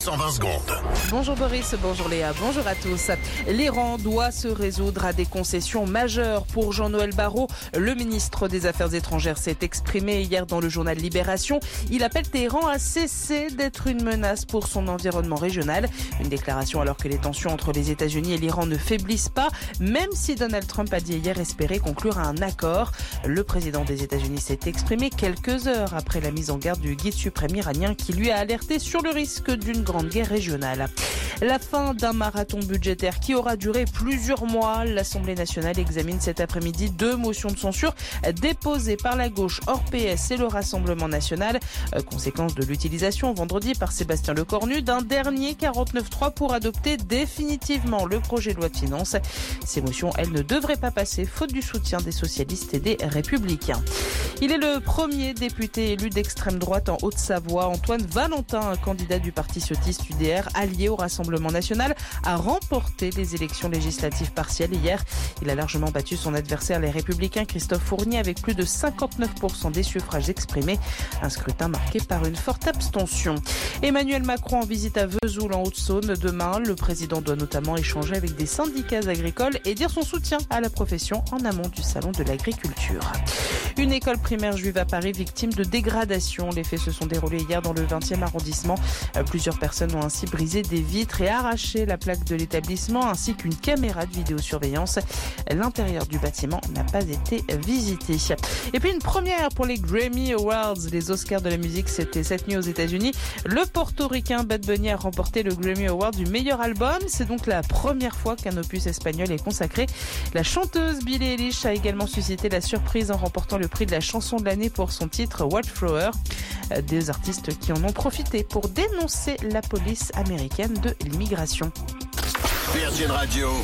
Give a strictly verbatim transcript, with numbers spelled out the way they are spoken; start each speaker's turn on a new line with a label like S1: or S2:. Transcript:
S1: cent vingt secondes.
S2: Bonjour Boris, bonjour Léa, bonjour à tous. L'Iran doit se résoudre à des concessions majeures pour Jean-Noël Barrot. Le ministre des Affaires étrangères s'est exprimé hier dans le journal Libération. Il appelle Téhéran à cesser d'être une menace pour son environnement régional. Une déclaration alors que les tensions entre les États-Unis et l'Iran ne faiblissent pas, même si Donald Trump a dit hier espérer conclure un accord. Le président des États-Unis s'est exprimé quelques heures après la mise en garde du guide suprême iranien qui lui a alerté sur le risque d'une grande grande guerre régionale. La fin d'un marathon budgétaire qui aura duré plusieurs mois. L'Assemblée nationale examine cet après-midi deux motions de censure déposées par la gauche hors P S et le Rassemblement national. Conséquence de l'utilisation vendredi par Sébastien Lecornu d'un dernier quarante-neuf trois pour adopter définitivement le projet de loi de finances. Ces motions, elles, ne devraient pas passer faute du soutien des socialistes et des républicains. Il est le premier député élu d'extrême droite en Haute-Savoie. Antoine Valentin, un candidat du parti socialiste U D R allié au Rassemblement national, a remporté les élections législatives partielles hier. Il a largement battu son adversaire, les Républicains, Christophe Fournier, avec plus de cinquante-neuf pour cent des suffrages exprimés. Un scrutin marqué par une forte abstention. Emmanuel Macron en visite à Vesoul en Haute-Saône demain. Le président doit notamment échanger avec des syndicats agricoles et dire son soutien à la profession en amont du salon de l'agriculture. Une école primaire juive à Paris victime de dégradation. Les faits se sont déroulés hier dans le vingtième arrondissement. Plusieurs personnes ont ainsi brisé des vitres et arraché la plaque de l'établissement ainsi qu'une caméra de vidéosurveillance. L'intérieur du bâtiment n'a pas été visité. Et puis une première pour les Grammy Awards, les Oscars de la musique, c'était cette nuit aux États-Unis. Le portoricain Bad Bunny a remporté le Grammy Award du meilleur album. C'est donc la première fois qu'un opus espagnol est consacré. La chanteuse Billie Eilish a également suscité la surprise en remportant le prix de la chanson de l'année pour son titre Wildflower. Des artistes qui en ont profité pour dénoncer la police américaine de l'immigration.
S1: Virgin Radio.